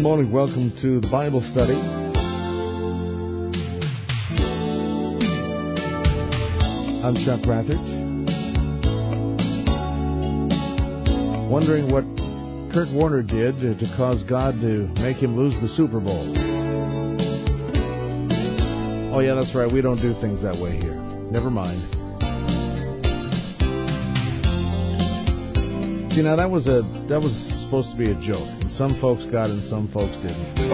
Good morning. Welcome to the Bible study. I'm Chuck Rathert. Wondering what Kurt Warner did to cause God to make him lose the Super Bowl. Oh, yeah, that's right. We don't do things that way here. Never mind. See, now that was supposed to be a joke. And some folks got it and some folks didn't.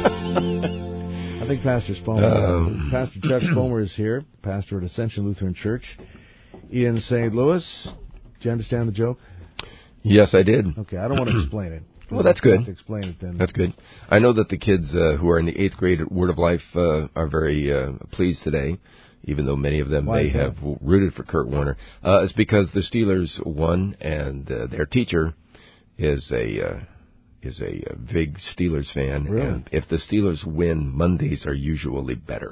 I think Pastor Pastor Chuck Spomer is here, pastor at Ascension Lutheran Church in St. Louis. Do you understand the joke? Yes, I did. Okay, I don't want to explain it. Well, that's good. To explain it then. That's good. I know that the kids who are in the 8th grade at Word of Life are very pleased today, even though many of them may have rooted for Kurt Warner. It's because the Steelers won, and their teacher is a big Steelers fan. Really? And if the Steelers win, Mondays are usually better.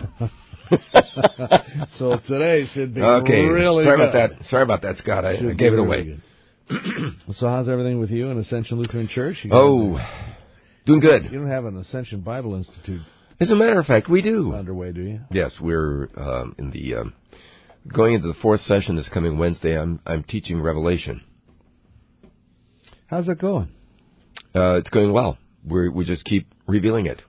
So today should be really good. Sorry about that, Scott. I gave it away. So how's everything with you in Ascension Lutheran Church? Doing good. You don't have an Ascension Bible Institute. As a matter of fact, we do. Underway, do you? Yes, we're going into the 4th session this coming Wednesday. I'm teaching Revelation. How's it going? It's going well. We just keep revealing it.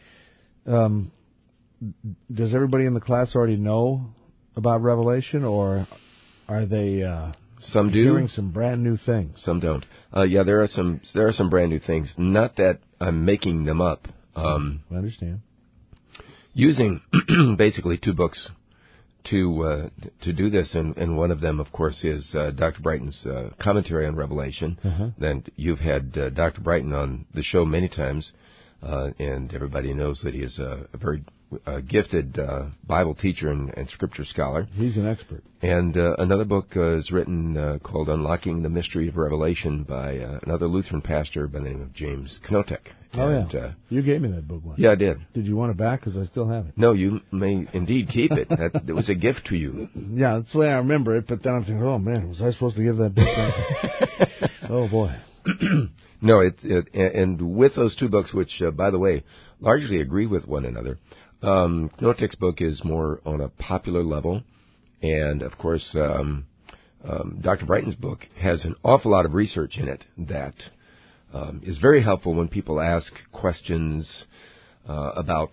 Does everybody in the class already know about Revelation, or are they? Some do. Hearing some brand new things. Some don't. Yeah, there are some brand new things. Not that I'm making them up. I understand. Using basically 2 books to do this, and one of them, of course, is Dr. Brighton's commentary on Revelation. Then you've had Dr. Brighton on the show many times, and everybody knows that he is a very gifted Bible teacher and scripture scholar. He's an expert. And another book is written called Unlocking the Mystery of Revelation by another Lutheran pastor by the name of James Knotek. Yeah. You gave me that book once. Yeah, I did. Did you want it back? Because I still have it. No, you may indeed keep it. It was a gift to you. Yeah, that's the way I remember it, but then I'm thinking, oh, man, was I supposed to give that book back? Oh, boy. No, and with those 2 books, which, by the way, largely agree with one another, Knotek's book is more on a popular level, and, of course, Dr. Brighton's book has an awful lot of research in it that is very helpful when people ask questions about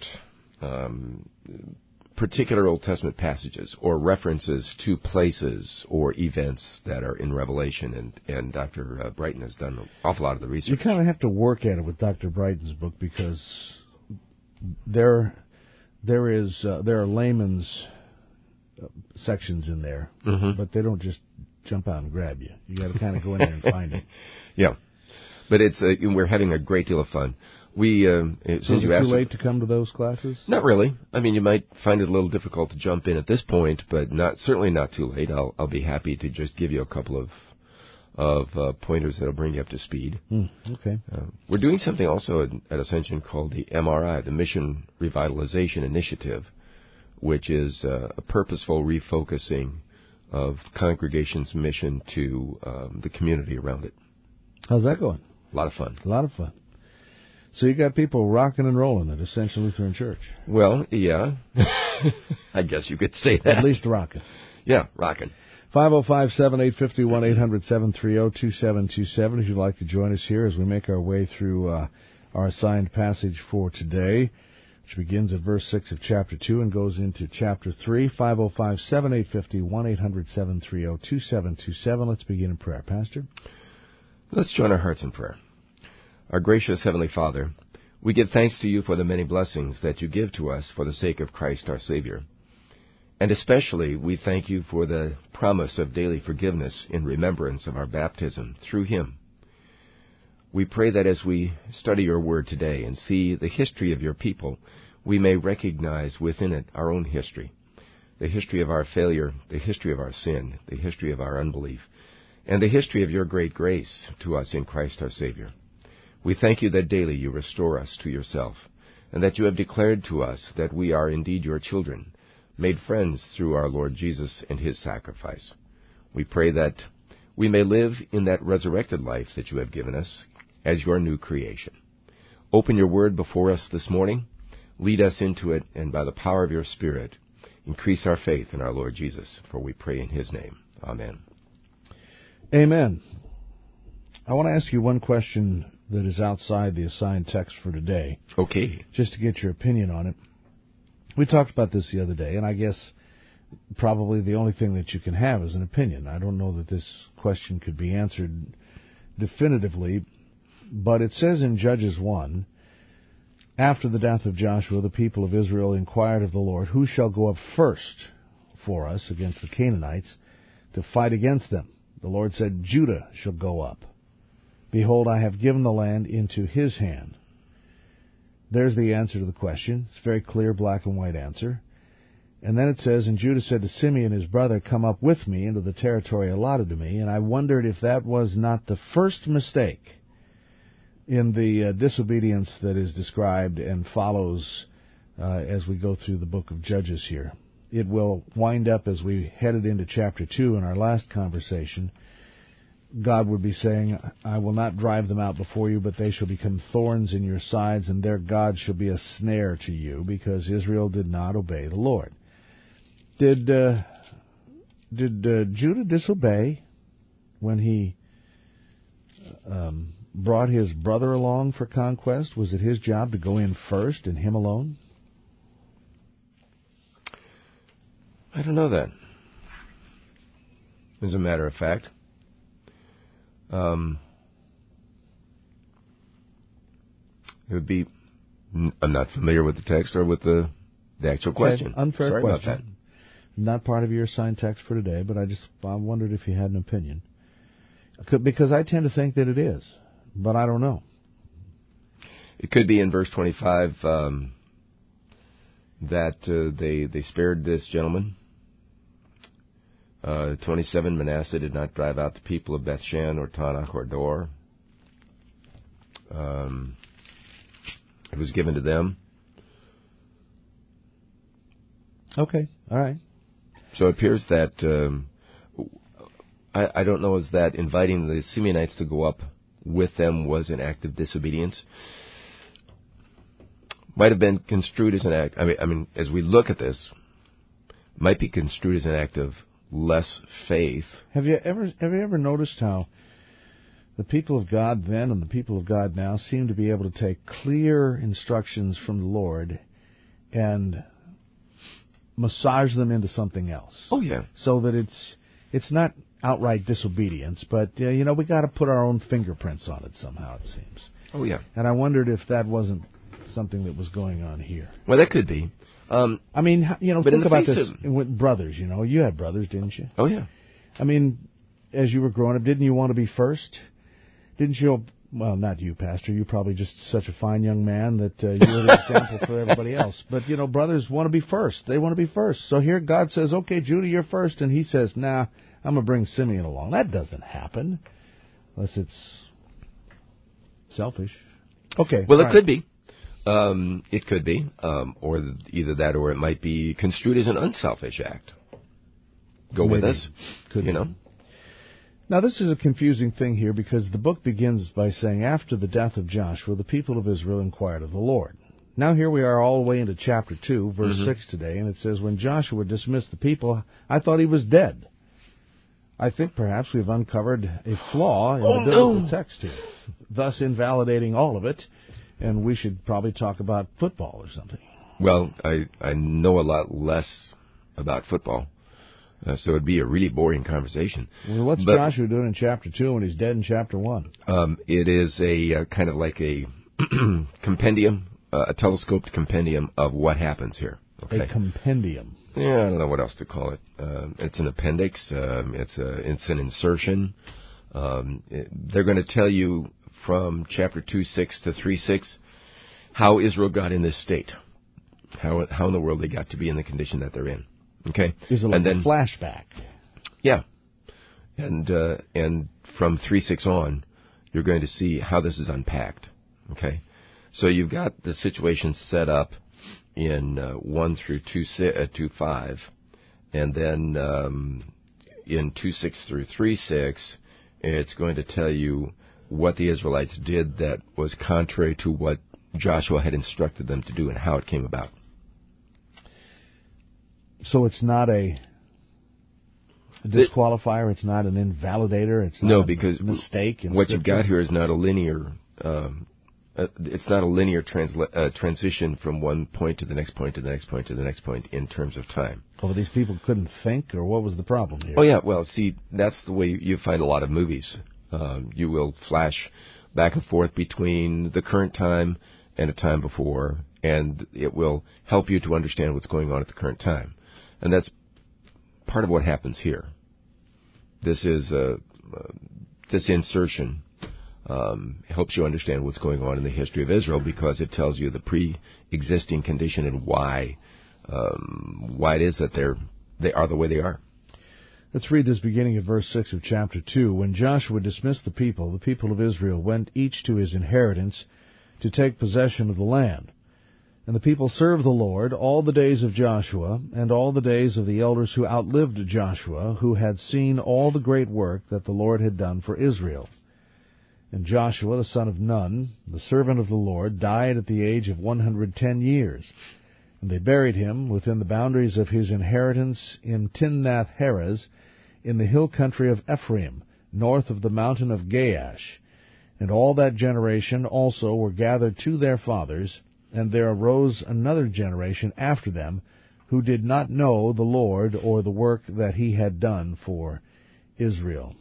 particular Old Testament passages or references to places or events that are in Revelation, and Dr. Brighton has done an awful lot of the research. You kind of have to work at it with Dr. Brighton's book because there are layman's sections in there, but they don't just jump out and grab you. You got to kind of go in there and find it. Yeah, but we're having a great deal of fun. So is it too late to come to those classes? Not really. I mean, you might find it a little difficult to jump in at this point, but certainly not too late. I'll be happy to just give you a couple of pointers that'll bring you up to speed. Okay. We're doing something also at Ascension called the MRI, the Mission Revitalization Initiative, which is a purposeful refocusing of the congregation's mission to the community around it. How's that going? A lot of fun. A lot of fun. So you got people rocking and rolling at Ascension Lutheran Church. Well, yeah. I guess you could say that. At least rocking. Yeah, rocking. 505-7851, 800-730-2727 if you'd like to join us here as we make our way through our assigned passage for today, which begins at verse 6 of chapter 2 and goes into chapter 3. 505-7851, 800-730-2727. Let's begin in prayer. Pastor? Let's join our hearts in prayer. Our gracious Heavenly Father, we give thanks to you for the many blessings that you give to us for the sake of Christ our Savior. And especially we thank you for the promise of daily forgiveness in remembrance of our baptism through Him. We pray that as we study your word today and see the history of your people, we may recognize within it our own history, the history of our failure, the history of our sin, the history of our unbelief, and the history of your great grace to us in Christ our Savior. We thank you that daily you restore us to yourself, and that you have declared to us that we are indeed your children, made friends through our Lord Jesus and his sacrifice. We pray that we may live in that resurrected life that you have given us as your new creation. open your word before us this morning. Lead us into it, and by the power of your Spirit, increase our faith in our Lord Jesus, for we pray in his name. Amen. Amen. I want to ask you one question that is outside the assigned text for today. Okay. Just to get your opinion on it. We talked about this the other day, and I guess probably the only thing that you can have is an opinion. I don't know that this question could be answered definitively, but it says in Judges 1, after the death of Joshua, the people of Israel inquired of the Lord, who shall go up first for us against the Canaanites to fight against them? The Lord said, Judah shall go up. Behold, I have given the land into his hand. There's the answer to the question. It's a very clear, black and white answer. And then it says, and Judah said to Simeon his brother, come up with me into the territory allotted to me. And I wondered if that was not the first mistake in the disobedience that is described and follows as we go through the book of Judges here. It will wind up, as we headed into chapter 2 in our last conversation, God would be saying, I will not drive them out before you, but they shall become thorns in your sides, and their God shall be a snare to you, because Israel did not obey the Lord. Did Judah disobey when he brought his brother along for conquest? Was it his job to go in first and him alone? I don't know that. As a matter of fact, it would be, I'm not familiar with the text or with the actual question. Okay, unfair Sorry question. about that. Not part of your assigned text for today, but I wondered if you had an opinion. Because I tend to think that it is, but I don't know. It could be in verse 25 that they spared this gentleman. 27, Manasseh did not drive out the people of Bethshan or Tanakh or Dor. It was given to them. Okay, all right. So it appears that, I don't know, is that inviting the Simeonites to go up with them was an act of disobedience? Might have been construed as an act, I mean, as we look at this, might be construed as an act of less faith. Have you ever noticed how the people of God then and the people of God now seem to be able to take clear instructions from the Lord and massage them into something else? Oh, yeah. So that it's not outright disobedience, but, we got to put our own fingerprints on it somehow, it seems. Oh, yeah. And I wondered if that wasn't something that was going on here. Well, that could be. I mean, think about this with brothers, You had brothers, didn't you? Oh, yeah. I mean, as you were growing up, didn't you want to be first? Didn't you? Well, not you, Pastor. You're probably just such a fine young man that you were the example for everybody else. But, brothers want to be first. They want to be first. So here God says, okay, Judah, you're first. And he says, nah, I'm going to bring Simeon along. That doesn't happen unless it's selfish. Okay. Well, it could be. It could be, or either that, or it might be construed as an unselfish act. Go with us, Could be. Now, this is a confusing thing here because the book begins by saying, after the death of Joshua, the people of Israel inquired of the Lord. Now, here we are all the way into chapter 2, verse 6 today, and it says, when Joshua dismissed the people, I thought he was dead. I think perhaps we've uncovered a flaw in the biblical text here, thus invalidating all of it. And we should probably talk about football or something. Well, I know a lot less about football, so it'd be a really boring conversation. Well, what's Joshua doing in chapter 2 when he's dead in chapter 1? It is a kind of like a compendium, a telescoped compendium of what happens here. Okay? A compendium. Yeah, I don't know what else to call it. It's an appendix. It's an insertion. They're going to tell you from chapter 2:6 to 3:6 how Israel got in this state, how in the world they got to be in the condition that they're in. Okay, is it like a flashback? Yeah, and from 3:6 on, you're going to see how this is unpacked. Okay, so you've got the situation set up in 1 through 2:5, and then in 2:6 through 3:6, it's going to tell you what the Israelites did that was contrary to what Joshua had instructed them to do and how it came about. So it's not a disqualifier, it's not an invalidator, it's not because a mistake. What you've got here is not a linear. It's not a linear transition from one point to the next point to the next point to the next point in terms of time. Oh, these people couldn't think, or what was the problem here? Oh, yeah. Well, see, that's the way you find a lot of movies. You will flash back and forth between the current time and a time before, and it will help you to understand what's going on at the current time. And that's part of what happens here. This is this insertion helps you understand what's going on in the history of Israel because it tells you the pre-existing condition and why it is that they are the way they are. Let's read this beginning of verse 6 of chapter 2. When Joshua dismissed the people of Israel went each to his inheritance to take possession of the land. And the people served the Lord all the days of Joshua and all the days of the elders who outlived Joshua, who had seen all the great work that the Lord had done for Israel. And Joshua, the son of Nun, the servant of the Lord, died at the age of 110 years. And they buried him within the boundaries of his inheritance in Timnath-Heres, in the hill country of Ephraim, north of the mountain of Gaash. And all that generation also were gathered to their fathers, and there arose another generation after them, who did not know the Lord or the work that he had done for Israel.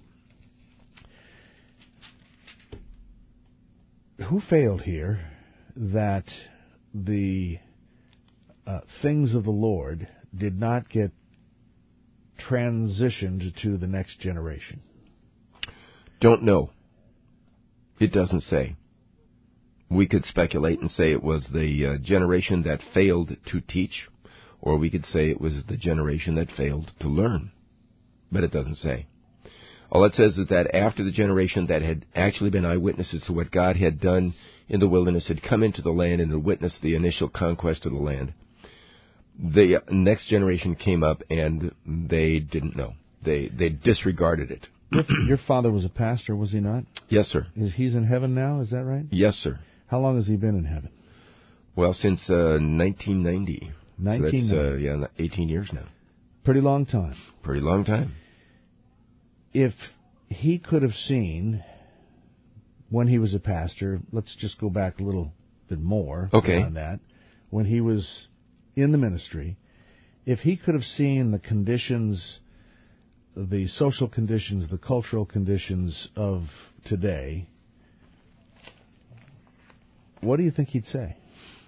Who failed here that the things of the Lord did not get transitioned to the next generation? Don't know. It doesn't say. We could speculate and say it was the generation that failed to teach, or we could say it was the generation that failed to learn. But it doesn't say. All it says is that after the generation that had actually been eyewitnesses to what God had done in the wilderness had come into the land and had witnessed the initial conquest of the land, the next generation came up and they didn't know. They disregarded it. Your father was a pastor, was he not? Yes, sir. He's in heaven now, is that right? Yes, sir. How long has he been in heaven? Well, since 1990. 1990. So that's 18 years now. Pretty long time. Pretty long time. If he could have seen when he was a pastor, let's just go back a little bit more on that, when he was in the ministry, if he could have seen the conditions, the social conditions, the cultural conditions of today, what do you think he'd say?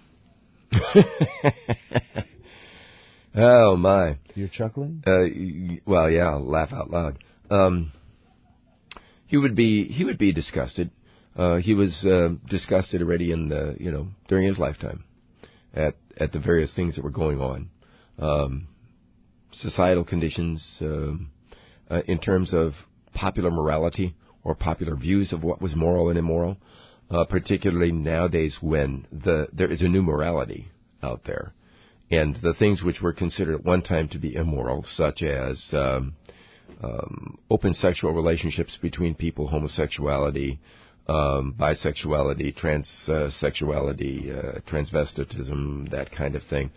Oh, my. You're chuckling? Well, yeah, I'll laugh out loud. He would be disgusted. He was disgusted already during his lifetime at the various things that were going on. Societal conditions, in terms of popular morality or popular views of what was moral and immoral, particularly nowadays when there is a new morality out there. And the things which were considered at one time to be immoral, such as open sexual relationships between people, homosexuality, bisexuality, transsexuality, transvestitism, that kind of thing,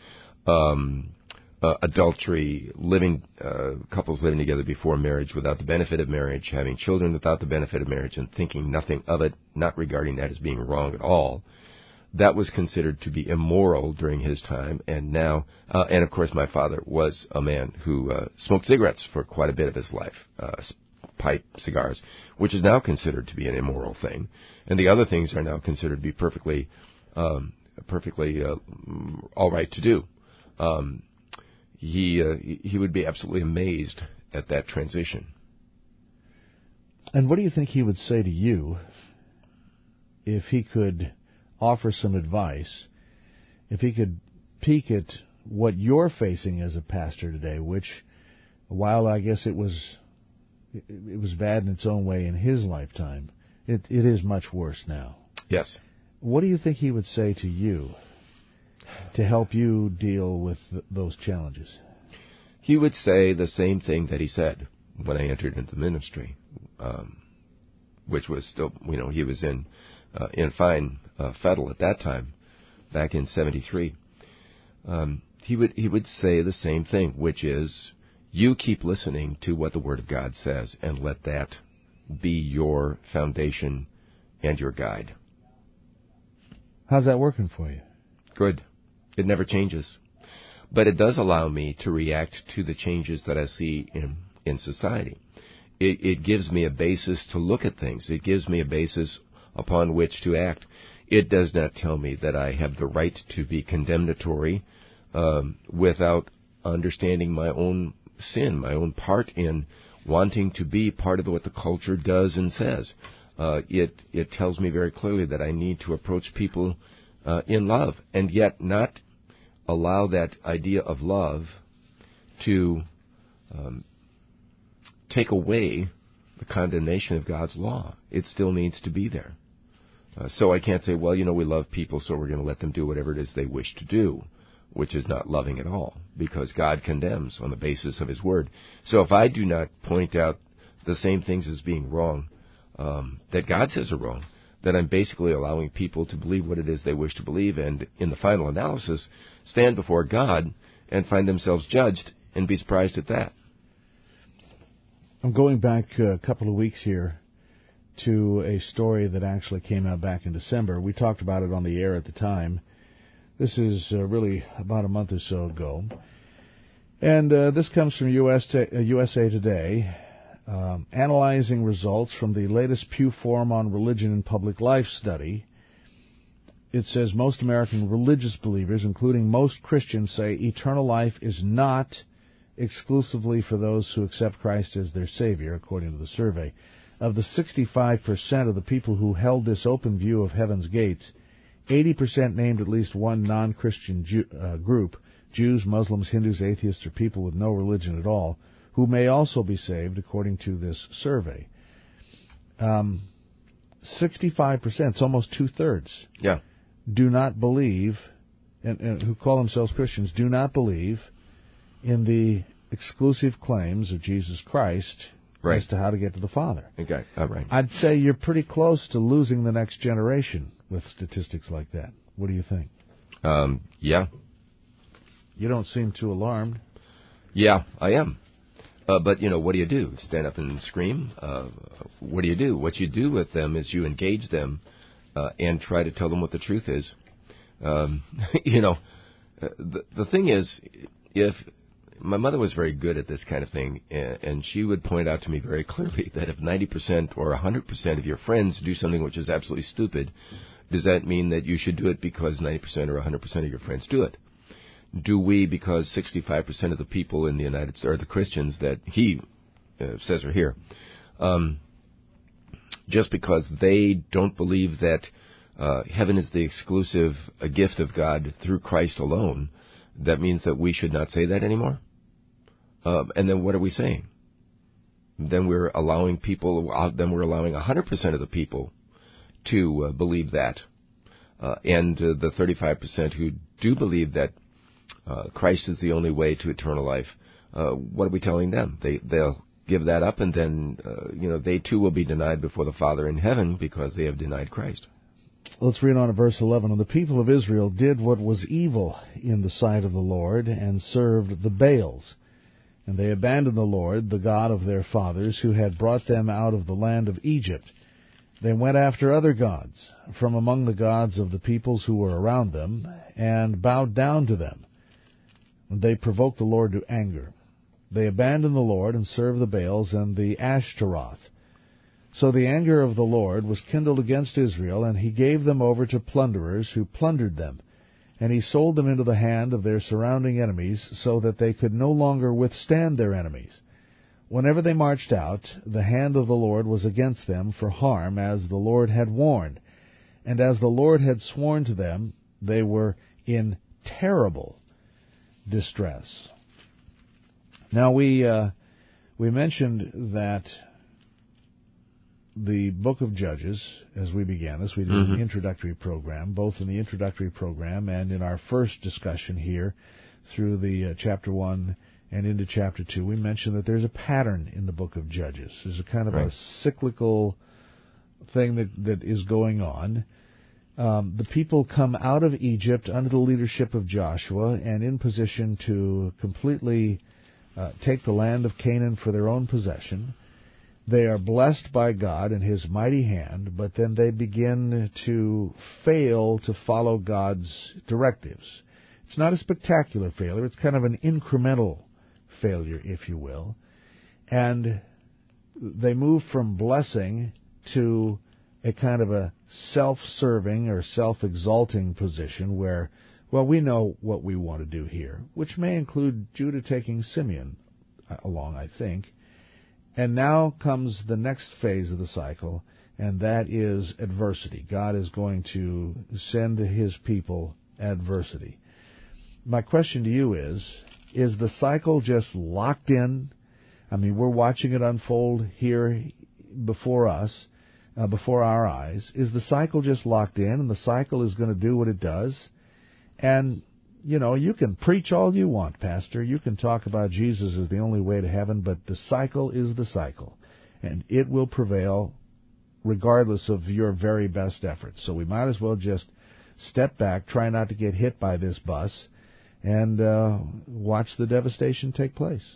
adultery, couples living together before marriage without the benefit of marriage, having children without the benefit of marriage, and thinking nothing of it, not regarding that as being wrong at all. That was considered to be immoral during his time, and now, and of course my father was a man who smoked cigarettes for quite a bit of his life, pipe, cigars, which is now considered to be an immoral thing, and the other things are now considered to be perfectly all right to do. He would be absolutely amazed at that transition. And what do you think he would say to you if he could offer some advice, if he could peek at what you're facing as a pastor today, which, while I guess it was bad in its own way in his lifetime, it is much worse now. Yes. What do you think he would say to you to help you deal with those challenges? He would say the same thing that he said when I entered into the ministry, which was still, he was in fine fettle at that time, back in 73, he would say the same thing, which is, you keep listening to what the Word of God says, and let that be your foundation and your guide. How's that working for you? Good. It never changes. But it does allow me to react to the changes that I see in society. It gives me a basis to look at things. It gives me a basis upon which to act. It does not tell me that I have the right to be condemnatory without understanding my own sin, my own part in wanting to be part of what the culture does and says. It tells me very clearly that I need to approach people in love, and yet not allow that idea of love to take away the condemnation of God's law. It still needs to be there. So I can't say, well, we love people, so we're going to let them do whatever it is they wish to do, which is not loving at all, because God condemns on the basis of His Word. So if I do not point out the same things as being wrong that God says are wrong, then I'm basically allowing people to believe what it is they wish to believe, and in the final analysis, stand before God and find themselves judged and be surprised at that. I'm going back a couple of weeks here to a story that actually came out back in December. We talked about it on the air at the time. This is really about a month or so ago. And this comes from USA Today, analyzing results from the latest Pew Forum on Religion and Public Life study. It says most American religious believers, including most Christians, say eternal life is not exclusively for those who accept Christ as their Savior, according to the survey. Of the 65% of the people who held this open view of heaven's gates, 80% named at least one non-Christian group, Jews, Muslims, Hindus, atheists, or people with no religion at all, who may also be saved, according to this survey. 65%, it's almost two-thirds, do not believe, and who call themselves Christians, do not believe in the exclusive claims of Jesus Christ as to how to get to the Father. Okay. Right. I'd say you're pretty close to losing the next generation with statistics like that. What do you think? Yeah. You don't seem too alarmed. Yeah, I am. But, what do? Stand up and scream? What do? What you do with them is you engage them and try to tell them what the truth is. The thing is, if my mother was very good at this kind of thing, and she would point out to me very clearly that if 90% or 100% of your friends do something which is absolutely stupid, does that mean that you should do it because 90% or 100% of your friends do it? Do we, because 65% of the people in the United States, or the Christians that he says are here, just because they don't believe that heaven is the exclusive gift of God through Christ alone, that means that we should not say that anymore? And then what are we saying? Then we're allowing 100% of the people to believe that. And the 35% who do believe that Christ is the only way to eternal life, what are we telling them? They'll give that up, and then, they too will be denied before the Father in heaven because they have denied Christ. Let's read on to verse 11. And the people of Israel did what was evil in the sight of the Lord and served the Baals. And they abandoned the Lord, the God of their fathers, who had brought them out of the land of Egypt. They went after other gods from among the gods of the peoples who were around them, and bowed down to them. They provoked the Lord to anger. They abandoned the Lord and served the Baals and the Ashtaroth. So the anger of the Lord was kindled against Israel, and He gave them over to plunderers who plundered them. And He sold them into the hand of their surrounding enemies, so that they could no longer withstand their enemies. Whenever they marched out, the hand of the Lord was against them for harm, as the Lord had warned. And as the Lord had sworn to them, they were in terrible distress. Now, we mentioned that the book of Judges, as we began this, we did an introductory program, both in the introductory program and in our first discussion here through the chapter 1 and into chapter 2, we mentioned that there's a pattern in the book of Judges. There's a kind of a cyclical thing that is going on. The people come out of Egypt under the leadership of Joshua and in position to completely take the land of Canaan for their own possession. They are blessed by God in His mighty hand, but then they begin to fail to follow God's directives. It's not a spectacular failure. It's kind of an incremental failure, if you will. And they move from blessing to a kind of a self-serving or self-exalting position where, well, we know what we want to do here, which may include Judah taking Simeon along, I think. And now comes the next phase of the cycle, and that is adversity. God is going to send to His people adversity. My question to you is the cycle just locked in? I mean, we're watching it unfold here before us, before our eyes. Is the cycle just locked in, and the cycle is going to do what it does? And, you know, you can preach all you want, Pastor. You can talk about Jesus as the only way to heaven, but the cycle is the cycle, and it will prevail regardless of your very best efforts. So we might as well just step back, try not to get hit by this bus, and watch the devastation take place.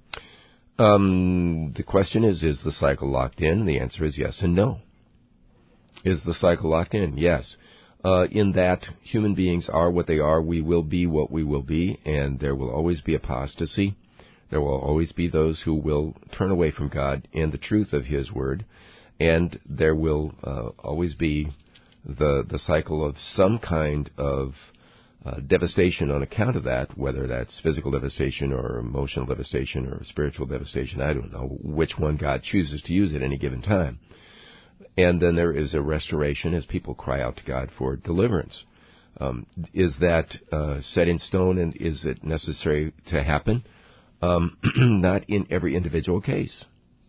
The question is the cycle locked in? The answer is yes and no. Is the cycle locked in? Yes. In that human beings are what they are, we will be what we will be, and there will always be apostasy. There will always be those who will turn away from God and the truth of His Word, and there will always be the cycle of some kind of devastation on account of that, whether that's physical devastation or emotional devastation or spiritual devastation. I don't know which one God chooses to use at any given time. And then there is a restoration as people cry out to God for deliverance. Is that set in stone, and is it necessary to happen? Not in every individual case.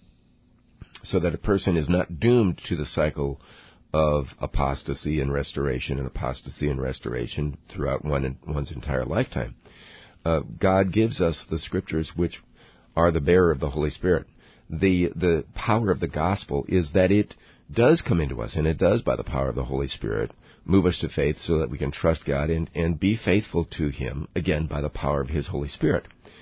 So that a person is not doomed to the cycle of apostasy and restoration throughout one's entire lifetime. God gives us the Scriptures, which are the bearer of the Holy Spirit. The power of the gospel is that it does come into us, and it does, by the power of the Holy Spirit, move us to faith so that we can trust God and be faithful to Him, again, by the power of His Holy Spirit.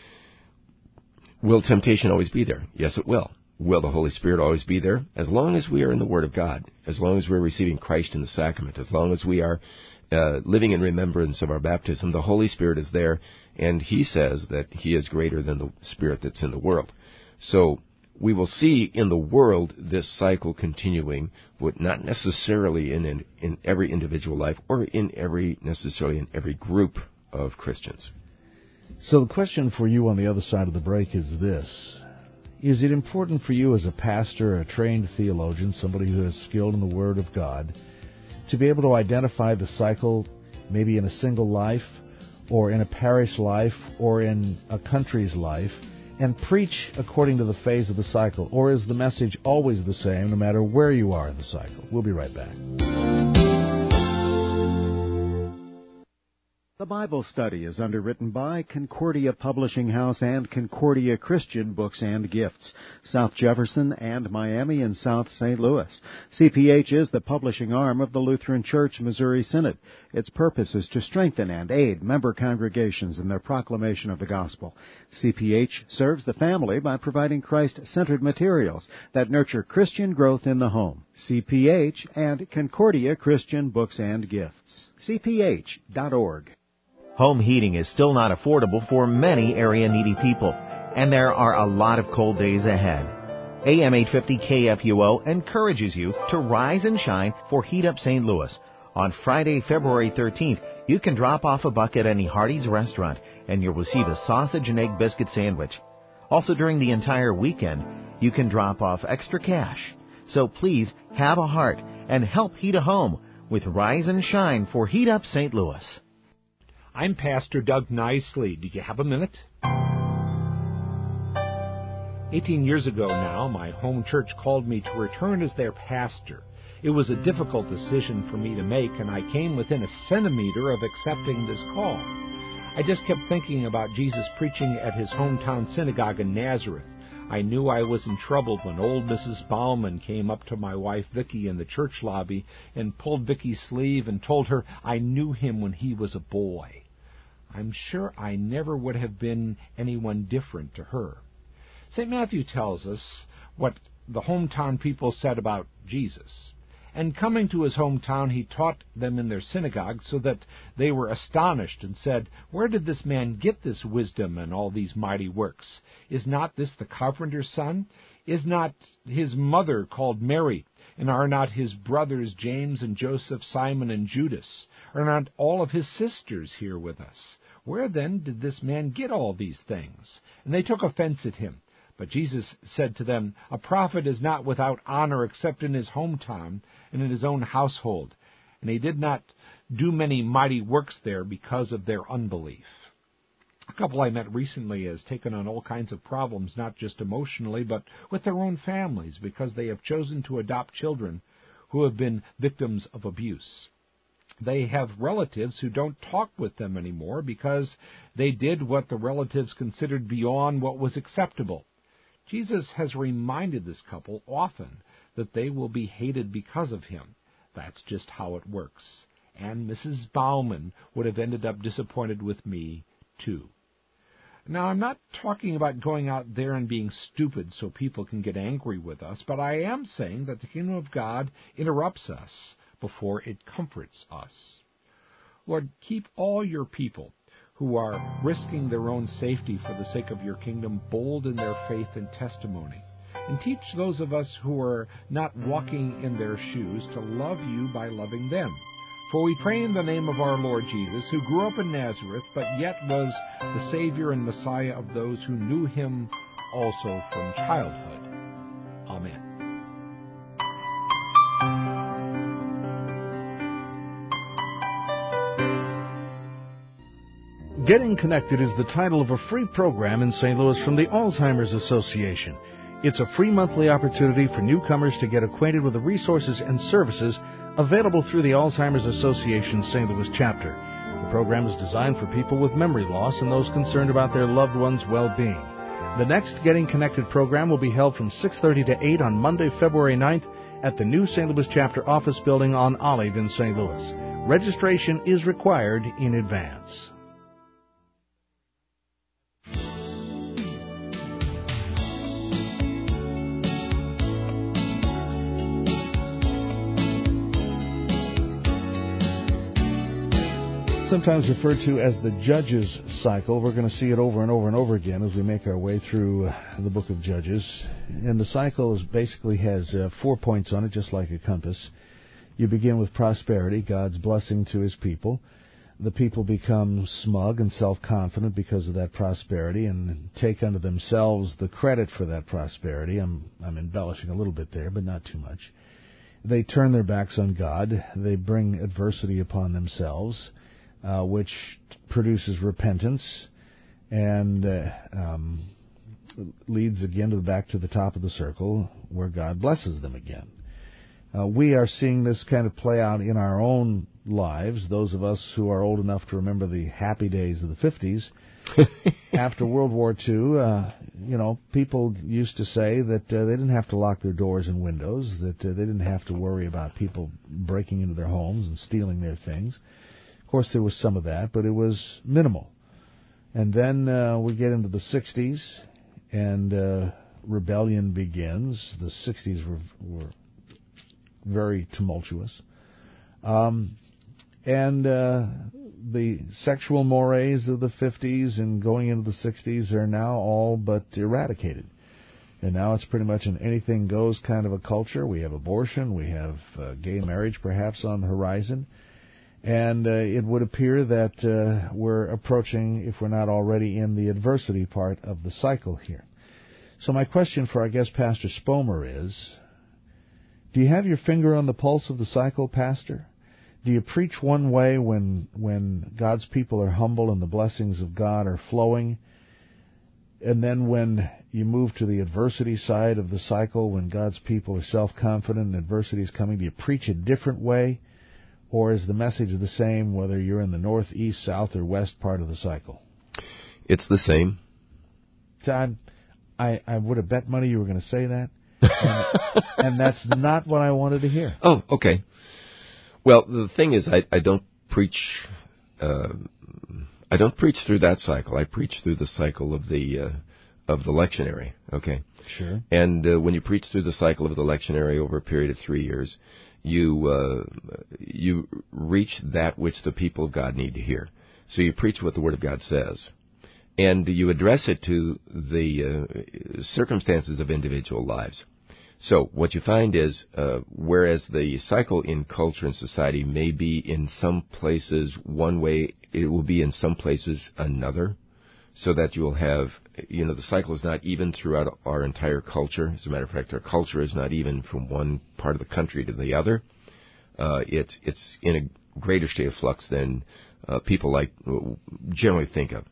Will temptation always be there? Yes, it will. Will the Holy Spirit always be there? As long as we are in the Word of God, as long as we're receiving Christ in the sacrament, as long as we are living in remembrance of our baptism, the Holy Spirit is there, and He says that He is greater than the spirit that's in the world. So we will see in the world this cycle continuing, but not necessarily in every individual life or necessarily in every group of Christians. So the question for you on the other side of the break is this. Is it important for you as a pastor, a trained theologian, somebody who is skilled in the Word of God, to be able to identify the cycle maybe in a single life or in a parish life or in a country's life and preach according to the phase of the cycle? Or is the message always the same no matter where you are in the cycle? We'll be right back. The Bible Study is underwritten by Concordia Publishing House and Concordia Christian Books and Gifts, South Jefferson and Miami and South St. Louis. CPH is the publishing arm of the Lutheran Church Missouri Synod. Its purpose is to strengthen and aid member congregations in their proclamation of the gospel. CPH serves the family by providing Christ-centered materials that nurture Christian growth in the home. CPH and Concordia Christian Books and Gifts. CPH.org. Home heating is still not affordable for many area-needy people, and there are a lot of cold days ahead. AM 850 KFUO encourages you to rise and shine for Heat Up St. Louis. On Friday, February 13th, you can drop off a buck at any Hardee's restaurant, and you'll receive a sausage and egg biscuit sandwich. Also, during the entire weekend, you can drop off extra cash. So please have a heart and help heat a home with Rise and Shine for Heat Up St. Louis. I'm Pastor Doug Nicely. Do you have a minute? 18 years ago now, my home church called me to return as their pastor. It was a difficult decision for me to make, and I came within a centimeter of accepting this call. I just kept thinking about Jesus preaching at his hometown synagogue in Nazareth. I knew I was in trouble when old Mrs. Bauman came up to my wife Vicky in the church lobby and pulled Vicky's sleeve and told her I knew him when he was a boy. I'm sure I never would have been anyone different to her. St. Matthew tells us what the hometown people said about Jesus. And coming to his hometown, he taught them in their synagogue, so that they were astonished and said, "Where did this man get this wisdom and all these mighty works? Is not this the carpenter's son? Is not his mother called Mary? And are not his brothers James and Joseph, Simon and Judas? Are not all of his sisters here with us? Where then did this man get all these things?" And they took offense at him. But Jesus said to them, "A prophet is not without honor except in his hometown and in his own household." And he did not do many mighty works there because of their unbelief. A couple I met recently has taken on all kinds of problems, not just emotionally, but with their own families, because they have chosen to adopt children who have been victims of abuse. They have relatives who don't talk with them anymore because they did what the relatives considered beyond what was acceptable. Jesus has reminded this couple often that they will be hated because of him. That's just how it works. And Mrs. Bauman would have ended up disappointed with me, too. Now, I'm not talking about going out there and being stupid so people can get angry with us, but I am saying that the kingdom of God interrupts us before it comforts us. Lord, keep all your people who are risking their own safety for the sake of your kingdom bold in their faith and testimony. And teach those of us who are not walking in their shoes to love you by loving them. For we pray in the name of our Lord Jesus, who grew up in Nazareth, but yet was the Savior and Messiah of those who knew him also from childhood. Amen. Getting Connected is the title of a free program in St. Louis from the Alzheimer's Association. It's a free monthly opportunity for newcomers to get acquainted with the resources and services available through the Alzheimer's Association St. Louis chapter. The program is designed for people with memory loss and those concerned about their loved ones' well-being. The next Getting Connected program will be held from 6:30 to 8 on Monday, February 9th at the new St. Louis chapter office building on Olive in St. Louis. Registration is required in advance. Sometimes referred to as the Judges cycle. We're going to see it over and over and over again as we make our way through the book of Judges. And the cycle basically has 4 points on it, just like a compass. You begin with prosperity, God's blessing to his people. The people become smug and self-confident because of that prosperity and take unto themselves the credit for that prosperity. I'm embellishing a little bit there, but not too much. They turn their backs on God. They bring adversity upon themselves, which produces repentance and leads again back to the top of the circle where God blesses them again. We are seeing this kind of play out in our own lives, those of us who are old enough to remember the happy days of the 50s. After World War II, people used to say that they didn't have to lock their doors and windows, that they didn't have to worry about people breaking into their homes and stealing their things. Of course, there was some of that, but it was minimal. And then we get into the 60s, and rebellion begins. The 60s were very tumultuous. And the sexual mores of the 50s and going into the 60s are now all but eradicated. And now it's pretty much an anything-goes kind of a culture. We have abortion. We have gay marriage perhaps on the horizon. And it would appear that we're approaching, if we're not already in the adversity part of the cycle here. So my question for our guest, Pastor Spomer, is, do you have your finger on the pulse of the cycle, Pastor? Do you preach one way when God's people are humble and the blessings of God are flowing? And then when you move to the adversity side of the cycle, when God's people are self-confident and adversity is coming, do you preach a different way? Or is the message the same whether you're in the north, east, south, or west part of the cycle? It's the same. So I would have bet money you were going to say that, and that's not what I wanted to hear. Oh, okay. Well, the thing is, I don't preach. I don't preach through that cycle. I preach through the cycle of the lectionary. Okay. Sure. And when you preach through the cycle of the lectionary over a period of 3 years, you reach that which the people of God need to hear. So you preach what the Word of God says, and you address it to the circumstances of individual lives. So what you find is, whereas the cycle in culture and society may be in some places one way, it will be in some places another, so that you'll have, the cycle is not even throughout our entire culture. As a matter of fact, our culture is not even from one part of the country to the other. It's in a greater state of flux than people generally think of.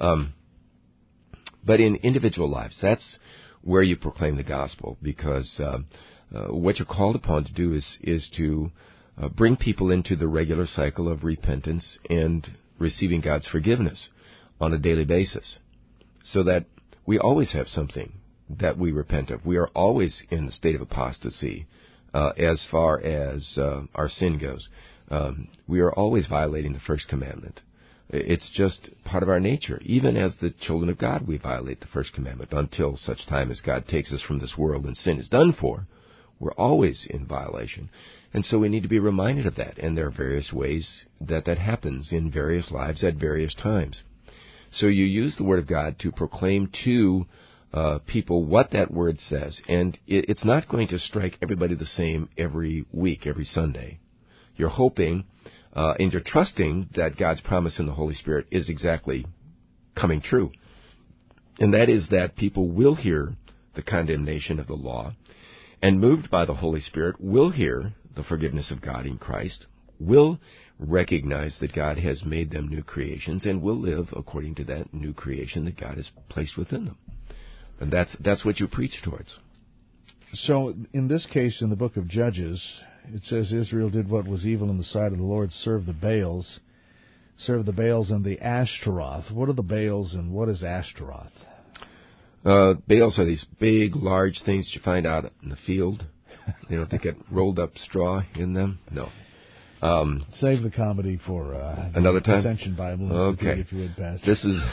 But in individual lives, that's where you proclaim the gospel, because what you're called upon to do is to bring people into the regular cycle of repentance and receiving God's forgiveness on a daily basis, so that we always have something that we repent of. We are always in the state of apostasy as far as our sin goes. We are always violating the first commandment. It's just part of our nature. Even as the children of God, we violate the first commandment until such time as God takes us from this world and sin is done for. We're always in violation. And so we need to be reminded of that. And there are various ways that happens in various lives at various times. So you use the Word of God to proclaim to people what that Word says. And it's not going to strike everybody the same every week, every Sunday. You're hoping and you're trusting that God's promise in the Holy Spirit is exactly coming true. And that is that people will hear the condemnation of the law, and moved by the Holy Spirit will hear the forgiveness of God in Christ, will recognize that God has made them new creations, and will live according to that new creation that God has placed within them. And that's what you preach towards. So in this case, in the book of Judges, it says Israel did what was evil in the sight of the Lord, served the Baals and the Ashtaroth. What are the Baals and what is Ashtaroth? Bales are these big, large things you find out in the field. They get rolled up straw in them. No. Save the comedy for another time. Ascension Bible Institute, okay. If you would, Pastor. This is.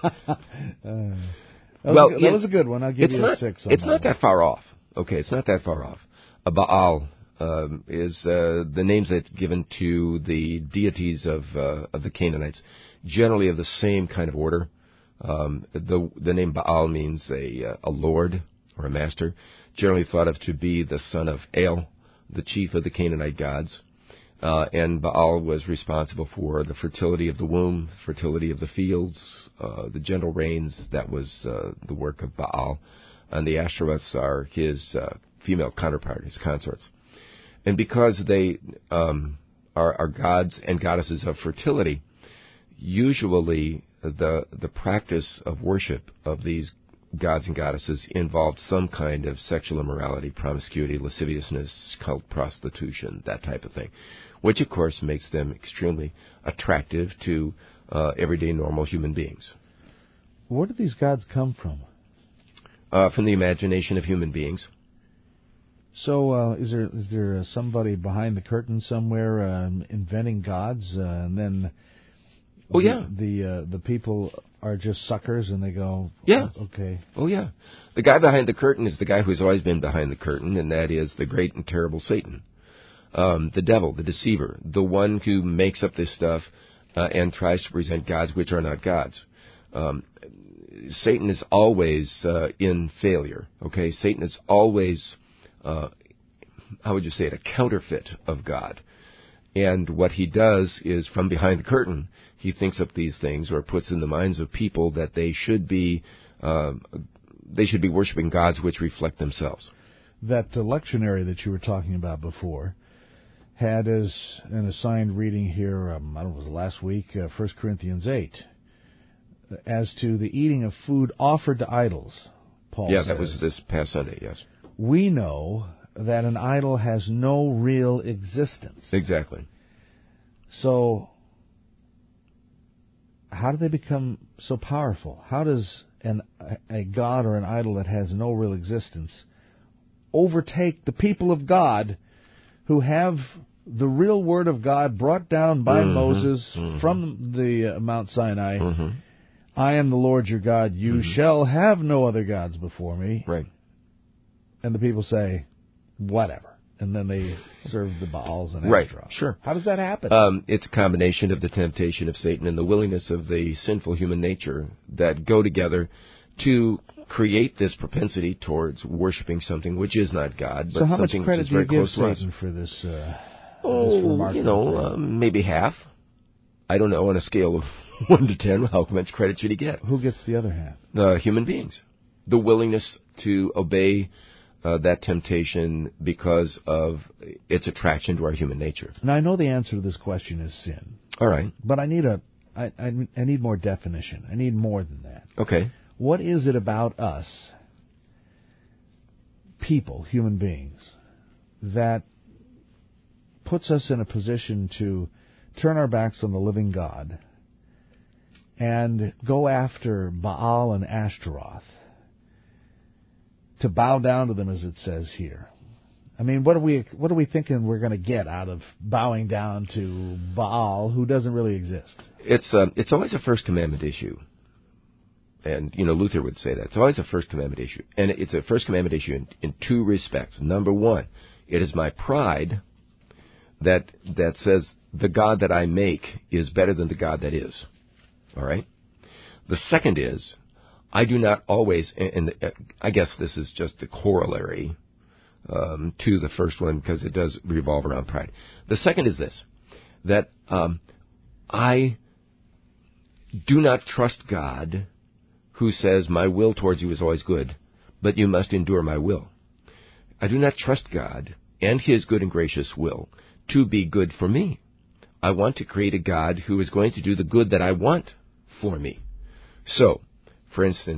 That was a good one. I'll give you a 6 on it's not that far off. Okay, it's not that far off. Baal is the names that's given to the deities of the Canaanites, generally of the same kind of order. The name Baal means a lord or a master, generally thought of to be the son of El, the chief of the Canaanite gods. And Baal was responsible for the fertility of the womb, fertility of the fields, the gentle rains. That was the work of Baal. And the Ashtoreths are his female counterpart, his consorts. And because they are gods and goddesses of fertility, usually the practice of worship of these gods and goddesses involved some kind of sexual immorality, promiscuity, lasciviousness, cult prostitution, that type of thing, which of course makes them extremely attractive to everyday normal human beings. Where do these gods come from? From the imagination of human beings. So is there somebody behind the curtain somewhere inventing gods, and then the people are just suckers and they go, yeah, okay. Oh yeah, the guy behind the curtain is the guy who's always been behind the curtain, and that is the great and terrible Satan, the devil, the deceiver, the one who makes up this stuff and tries to present gods which are not gods. Satan is always in failure. Okay, Satan is always, how would you say it, a counterfeit of God. And what he does is, from behind the curtain, he thinks up these things, or puts in the minds of people that they should be worshiping gods which reflect themselves. That lectionary that you were talking about before had as an assigned reading here, I don't know, it was last week, 1 Corinthians 8, as to the eating of food offered to idols, Paul says. That was this past Sunday, yes. We know that an idol has no real existence. Exactly. So, how do they become so powerful? How does a god or an idol that has no real existence overtake the people of God who have the real word of God brought down by Moses from the Mount Sinai. I am the Lord your God. You shall have no other gods before me. Right. And the people say, whatever. And then they serve the Baals and Right. Ashtaroth. Sure. How does that happen? It's a combination of the temptation of Satan and the willingness of the sinful human nature that go together to create this propensity towards worshiping something which is not God, but so how much something credit which is do you very give close to us. Satan for this? Oh, remarkable thing? Maybe half. I don't know, on a scale of 1 to 10, how much credit should he get? Who gets the other half? Human beings. The willingness to obey that temptation because of its attraction to our human nature. Now, I know the answer to this question is sin. All right. But I need more definition. I need more than that. Okay. What is it about us, people, human beings, that puts us in a position to turn our backs on the living God and go after Baal and Ashtaroth, to bow down to them, as it says here? I mean, what are we thinking we're going to get out of bowing down to Baal, who doesn't really exist? It's always a First Commandment issue. And, Luther would say that. It's always a First Commandment issue. And it's a First Commandment issue in two respects. Number one, it is my pride that says the God that I make is better than the God that is. All right? The second is, I do not always, and I guess this is just the corollary to the first one, because it does revolve around pride. The second is this, that I do not trust God, who says, my will towards you is always good, but you must endure my will. I do not trust God and His good and gracious will to be good for me. I want to create a God who is going to do the good that I want for me. So, for instance,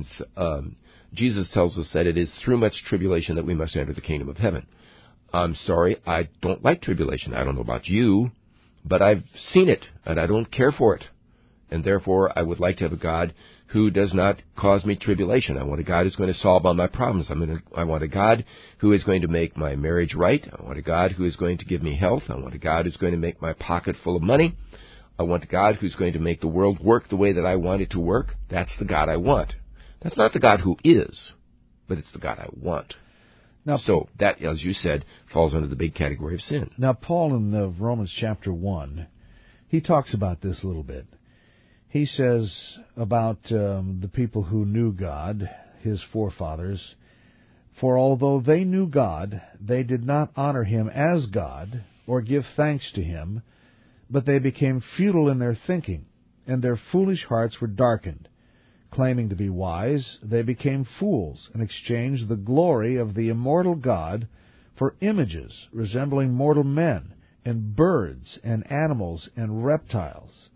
Jesus tells us that it is through much tribulation that we must enter the kingdom of heaven. I'm sorry, I don't like tribulation. I don't know about you, but I've seen it, and I don't care for it. And therefore, I would like to have a God who does not cause me tribulation. I want a God who's going to solve all my problems. I want a God who is going to make my marriage right. I want a God who is going to give me health. I want a God who's going to make my pocket full of money. I want a God who's going to make the world work the way that I want it to work. That's the God I want. That's not the God who is, but it's the God I want. Now, so that, as you said, falls under the big category of sin. Now, Paul in Romans chapter 1, he talks about this a little bit. He says about the people who knew God, his forefathers, for although they knew God, they did not honor Him as God or give thanks to Him, but they became futile in their thinking, and their foolish hearts were darkened. Claiming to be wise, they became fools and exchanged the glory of the immortal God for images resembling mortal men, and birds, and animals, and reptiles.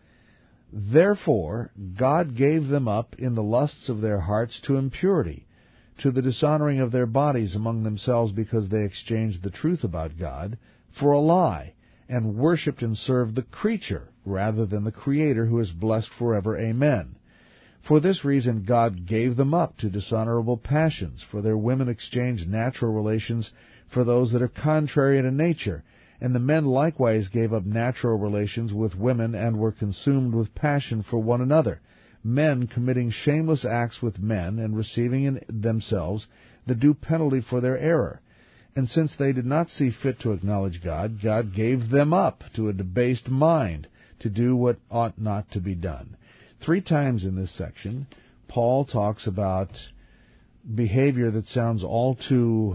Therefore God gave them up in the lusts of their hearts to impurity, to the dishonoring of their bodies among themselves, because they exchanged the truth about God for a lie, and worshipped and served the creature rather than the Creator, who is blessed forever. Amen. For this reason God gave them up to dishonorable passions, for their women exchanged natural relations for those that are contrary to nature. And the men likewise gave up natural relations with women, and were consumed with passion for one another, men committing shameless acts with men, and receiving in themselves the due penalty for their error. And since they did not see fit to acknowledge God, God gave them up to a debased mind, to do what ought not to be done. 3 times in this section, Paul talks about behavior that sounds all too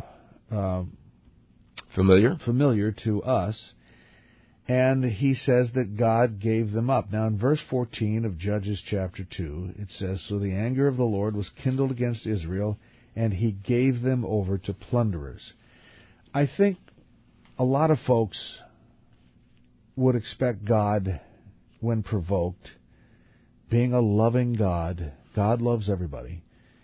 familiar to us, and he says that God gave them up. Now, in verse 14 of Judges chapter 2, it says, So the anger of the Lord was kindled against Israel, and He gave them over to plunderers. I think a lot of folks would expect God, when provoked, being a loving God, God loves everybody,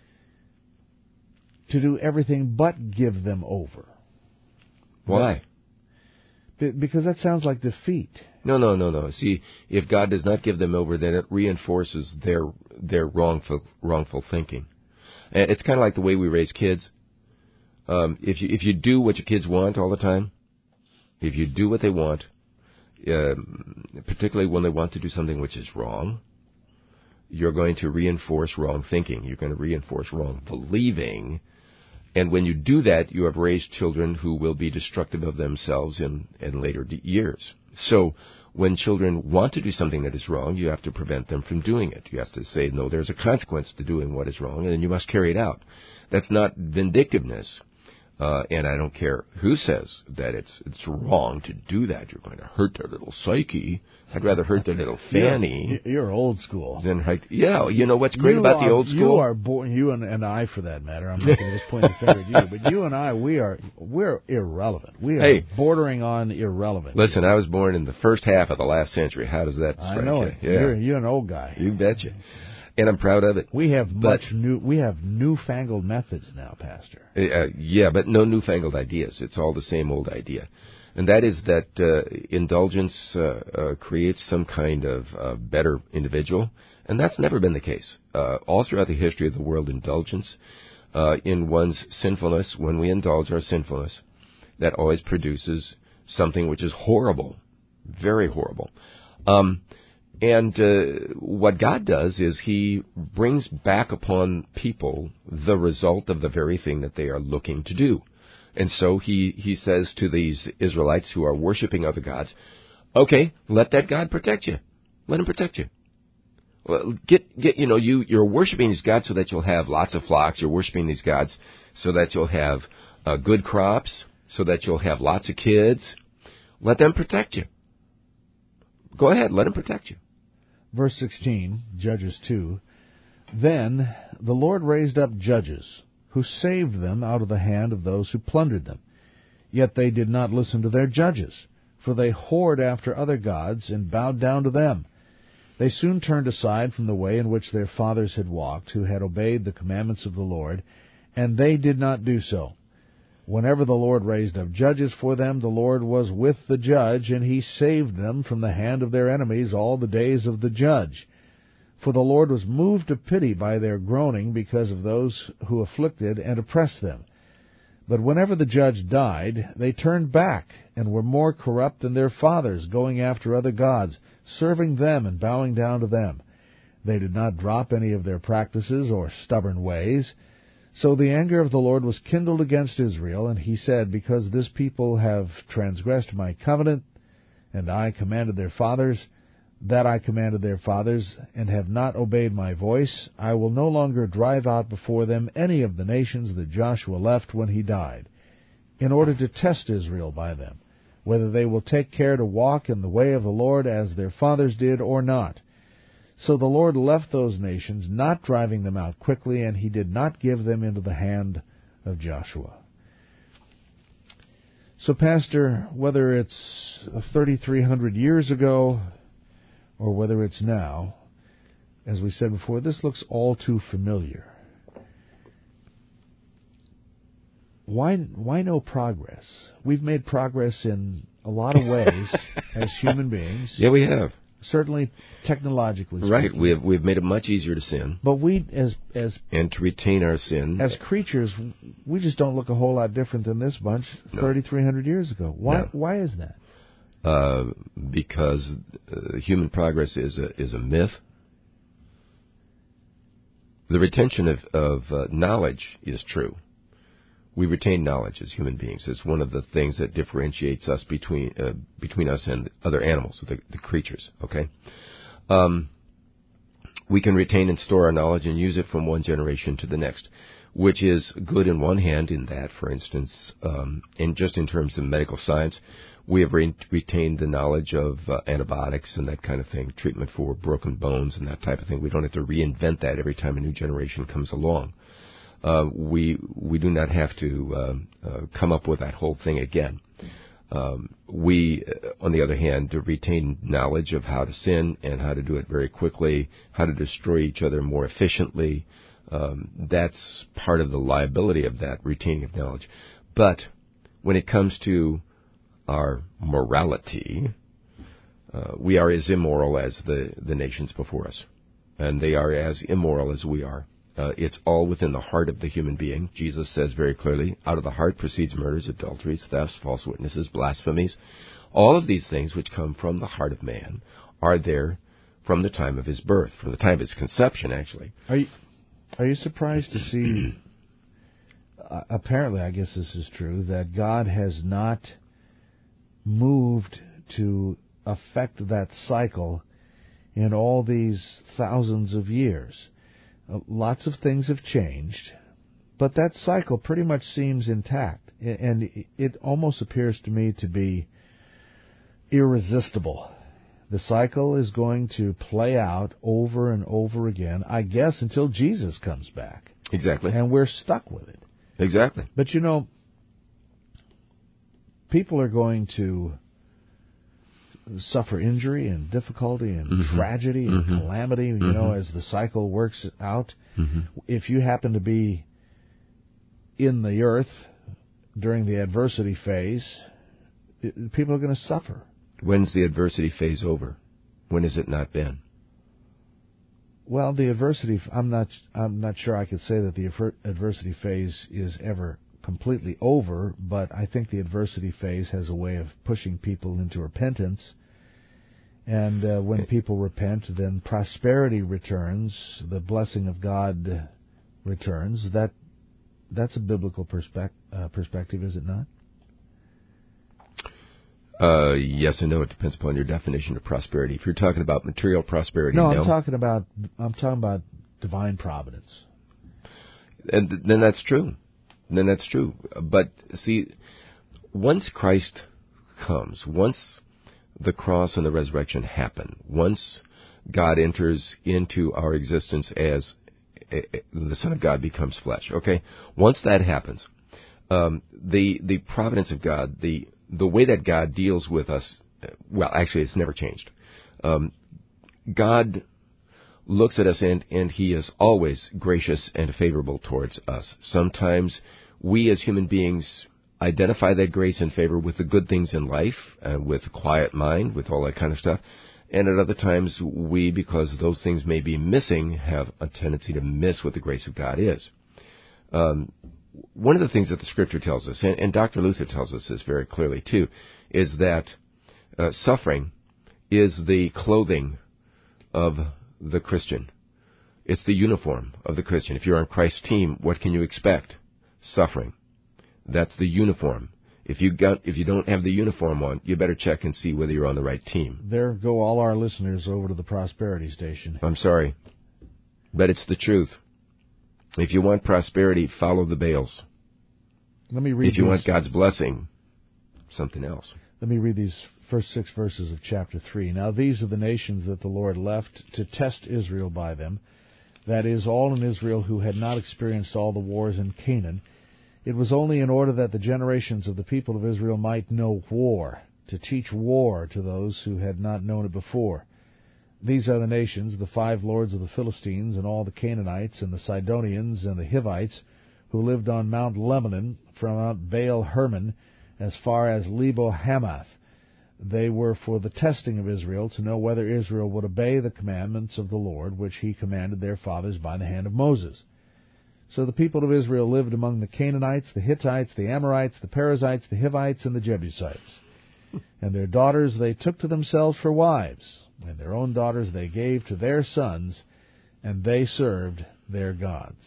to do everything but give them over. Why? Because that sounds like defeat. No. See, if God does not give them over, then it reinforces their wrongful thinking. And it's kind of like the way we raise kids. If you do what your kids want all the time, if you do what they want, particularly when they want to do something which is wrong, you're going to reinforce wrong thinking. You're going to reinforce wrong believing. And when you do that, you have raised children who will be destructive of themselves in later years. So when children want to do something that is wrong, you have to prevent them from doing it. You have to say, no, there's a consequence to doing what is wrong, and then you must carry it out. That's not vindictiveness. And I don't care who says that it's wrong to do that. You're going to hurt their little psyche. I'd rather hurt their little fanny. You're old school. Yeah, you know what's great about the old school? You are born, you and I, for that matter. I'm not going to just point the finger at you, but you and I, we're irrelevant. We are bordering on irrelevant. Listen, I was born in the first half of the last century. How does that strike you? I know it. Yeah. You're an old guy. You betcha. And I'm proud of it. We have newfangled methods now, Pastor. Yeah, but no newfangled ideas. It's all the same old idea. And that is that indulgence creates some kind of better individual. And that's never been the case. All throughout the history of the world, indulgence in one's sinfulness, when we indulge our sinfulness, that always produces something which is horrible, very horrible. And what God does is He brings back upon people the result of the very thing that they are looking to do. And so He says to these Israelites who are worshiping other gods, okay, let that God protect you. Let Him protect you. Well, you're worshiping these gods so that you'll have lots of flocks. You're worshiping these gods so that you'll have good crops, so that you'll have lots of kids. Let them protect you. Go ahead, let Him protect you. Verse 16, Judges 2, Then the Lord raised up judges, who saved them out of the hand of those who plundered them. Yet they did not listen to their judges, for they whored after other gods and bowed down to them. They soon turned aside from the way in which their fathers had walked, who had obeyed the commandments of the Lord, and they did not do so. Whenever the Lord raised up judges for them, the Lord was with the judge, and He saved them from the hand of their enemies all the days of the judge. For the Lord was moved to pity by their groaning because of those who afflicted and oppressed them. But whenever the judge died, they turned back and were more corrupt than their fathers, going after other gods, serving them and bowing down to them. They did not drop any of their practices or stubborn ways. So the anger of the Lord was kindled against Israel, and He said, Because this people have transgressed my covenant, and I commanded their fathers, and have not obeyed my voice, I will no longer drive out before them any of the nations that Joshua left when he died, in order to test Israel by them, whether they will take care to walk in the way of the Lord as their fathers did or not. So the Lord left those nations, not driving them out quickly, and He did not give them into the hand of Joshua. So, Pastor, whether it's 3,300 years ago or whether it's now, as we said before, this looks all too familiar. Why no progress? We've made progress in a lot of ways as human beings. Yeah, we have. Certainly, technologically speaking. Right, we've made it much easier to sin. But we, as and to retain our sin. As creatures, we just don't look a whole lot different than this bunch 3,300 years ago. Why is that? Because human progress is a myth. The retention of knowledge is true. We retain knowledge as human beings. It's one of the things that differentiates us between us and other animals, the creatures. Okay, we can retain and store our knowledge and use it from one generation to the next, which is good in one hand. In that, for instance, in terms of medical science, we have retained the knowledge of antibiotics and that kind of thing, treatment for broken bones and that type of thing. We don't have to reinvent that every time a new generation comes along. We do not have to come up with that whole thing again. We, on the other hand, retain knowledge of how to sin and how to do it very quickly, how to destroy each other more efficiently. That's part of the liability of that retaining of knowledge. But when it comes to our morality, we are as immoral as the nations before us, and they are as immoral as we are. It's all within the heart of the human being. Jesus says very clearly, out of the heart proceeds murders, adulteries, thefts, false witnesses, blasphemies. All of these things which come from the heart of man are there from the time of his birth, from the time of his conception, actually. Are you surprised to see, apparently, I guess this is true, that God has not moved to affect that cycle in all these thousands of years? Lots of things have changed, but that cycle pretty much seems intact, and it almost appears to me to be irresistible. The cycle is going to play out over and over again, I guess, until Jesus comes back. Exactly. And we're stuck with it. Exactly. But, people are going to suffer injury and difficulty and tragedy and calamity, as the cycle works out. If you happen to be in the earth during the adversity phase, people are going to suffer. When's the adversity phase over? When has it not been? Well, the adversity, I'm not sure I could say that the adversity phase is ever completely over, but I think the adversity phase has a way of pushing people into repentance. And when people repent, then prosperity returns, the blessing of God returns. That's a biblical perspective, is it not? Yes and no. It depends upon your definition of prosperity. If you're talking about material prosperity, no. I'm talking about divine providence. And then that's true. But see, once Christ comes, once the cross and the resurrection happen, once God enters into our existence as the Son of God becomes flesh, okay? Once that happens, the providence of God, the way that God deals with us, well, actually, it's never changed. God looks at us, and He is always gracious and favorable towards us. Sometimes we as human beings identify that grace and favor with the good things in life, with a quiet mind, with all that kind of stuff. And at other times, we, because those things may be missing, have a tendency to miss what the grace of God is. One of the things that the Scripture tells us, and Dr. Luther tells us this very clearly too, is that suffering is the clothing of the Christian. It's the uniform of the Christian. If you're on Christ's team, what can you expect? Suffering. That's the uniform. If you don't have the uniform on, you better check and see whether you're on the right team. There go all our listeners over to the Prosperity Station. I'm sorry, but it's the truth. If you want prosperity, follow the Baals. Let me read. If you want God's blessing, something else. Let me read these first 6 verses of chapter 3. Now these are the nations that the Lord left to test Israel by them, that is, all in Israel who had not experienced all the wars in Canaan. It was only in order that the generations of the people of Israel might know war, to teach war to those who had not known it before. These are the nations, the 5 lords of the Philistines, and all the Canaanites, and the Sidonians, and the Hivites, who lived on Mount Lebanon, from Mount Baal Hermon, as far as Lebo Hamath. They were for the testing of Israel, to know whether Israel would obey the commandments of the Lord, which He commanded their fathers by the hand of Moses. So the people of Israel lived among the Canaanites, the Hittites, the Amorites, the Perizzites, the Hivites, and the Jebusites. And their daughters they took to themselves for wives, and their own daughters they gave to their sons, and they served their gods.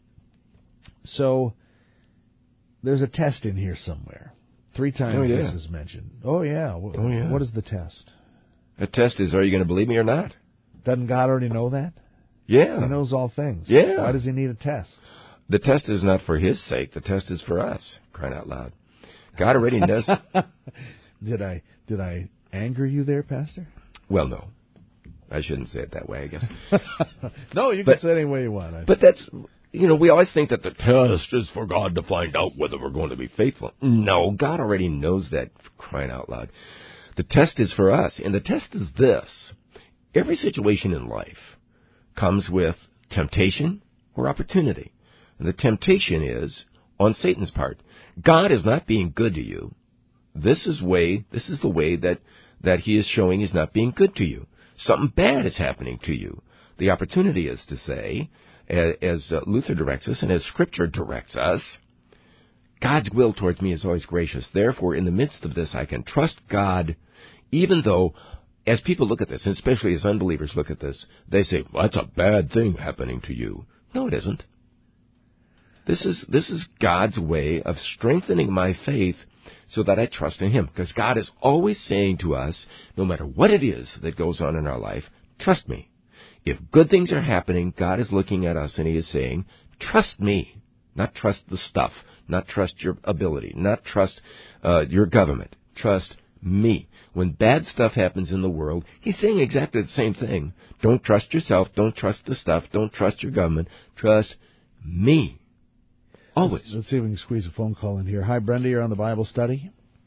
So there's a test in here somewhere. 3 times this is mentioned. What is the test? The test is, are you going to believe me or not? Doesn't God already know that? Yeah. He knows all things. Yeah. Why does He need a test? The test is not for His sake. The test is for us. Crying out loud. God already knows. Did I anger you there, Pastor? Well, no. I shouldn't say it that way, I guess. No, you can say it any way you want. But that's, we always think that the test is for God to find out whether we're going to be faithful. No, God already knows that, crying out loud. The test is for us, and the test is this. Every situation in life comes with temptation or opportunity. And the temptation is on Satan's part. God is not being good to you. This is the way that He is showing He's not being good to you. Something bad is happening to you. The opportunity is to say, as Luther directs us and as Scripture directs us, God's will towards me is always gracious. Therefore, in the midst of this, I can trust God, even though, as people look at this, and especially as unbelievers look at this, they say, well, that's a bad thing happening to you. No, it isn't. This is God's way of strengthening my faith so that I trust in Him. Because God is always saying to us, no matter what it is that goes on in our life, trust me. If good things are happening, God is looking at us and He is saying, trust me. Not trust the stuff. Not trust your ability. Not trust your government. Trust me. When bad stuff happens in the world, He's saying exactly the same thing. Don't trust yourself. Don't trust the stuff. Don't trust your government. Trust me. Always. Let's see if we can squeeze a phone call in here. Hi, Brenda. You're on the Bible study.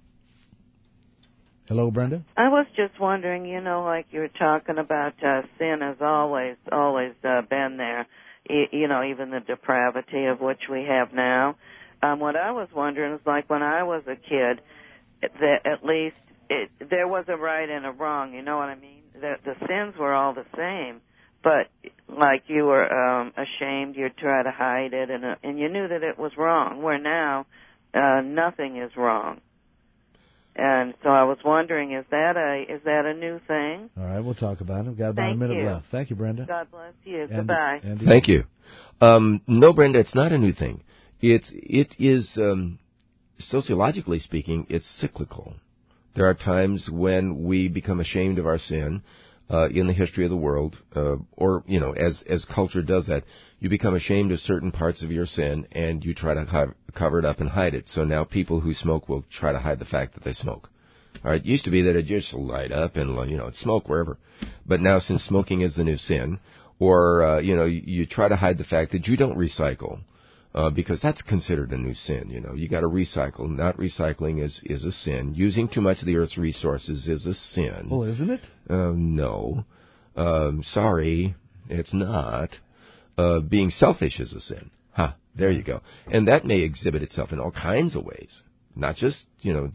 Hello, Brenda. I was just wondering, like you were talking about sin has always been there, even the depravity of which we have now. What I was wondering is, like when I was a kid, at least there was a right and a wrong, you know what I mean? The sins were all the same, but like you were ashamed, you'd try to hide it, and you knew that it was wrong, where now nothing is wrong. And so I was wondering, is that a new thing? All right, we'll talk about it. We've got about a minute left. Thank you, Brenda. God bless you. Goodbye. Thank you. No, Brenda, it's not a new thing. It is, sociologically speaking, it's cyclical. There are times when we become ashamed of our sin in the history of the world, or, as culture does that, you become ashamed of certain parts of your sin, and you try to cover it up and hide it. So now people who smoke will try to hide the fact that they smoke. All right, it used to be that it just light up and, smoke wherever. But now, since smoking is the new sin, or, you try to hide the fact that you don't recycle, because that's considered a new sin. You got to recycle. Not recycling is a sin. Using too much of the earth's resources is a sin. Well, isn't it? No. Sorry, it's not. Being selfish is a sin. There you go. And that may exhibit itself in all kinds of ways. Not just,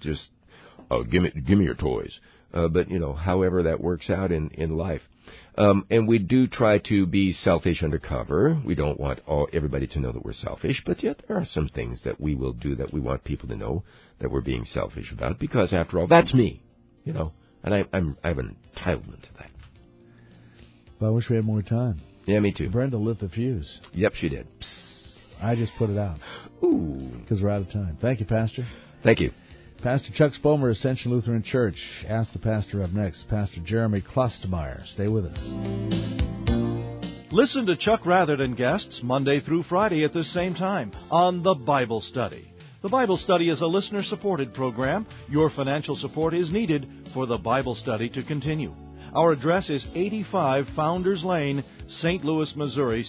give me your toys. But, however that works out in life. And we do try to be selfish undercover. We don't want everybody to know that we're selfish, but yet there are some things that we will do that we want people to know that we're being selfish about, because after all, that's me, and I have an entitlement to that. Well, I wish we had more time. Yeah, me too. Brenda lit the fuse. Yep, she did. I just put it out. Ooh. Because we're out of time. Thank you, Pastor. Thank you. Pastor Chuck Spomer, Ascension Lutheran Church. Ask the Pastor up next, Pastor Jeremy Klostermeyer. Stay with us. Listen to Chuck Rather and guests Monday through Friday at this same time on The Bible Study. The Bible Study is a listener-supported program. Your financial support is needed for The Bible Study to continue. Our address is 85 Founders Lane, St. Louis, Missouri,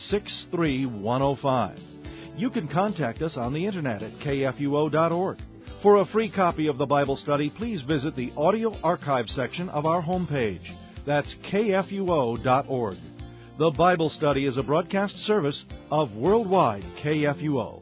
63105. You can contact us on the Internet at kfuo.org. For a free copy of the Bible Study, please visit the audio archive section of our homepage. That's kfuo.org. The Bible Study is a broadcast service of Worldwide KFUO.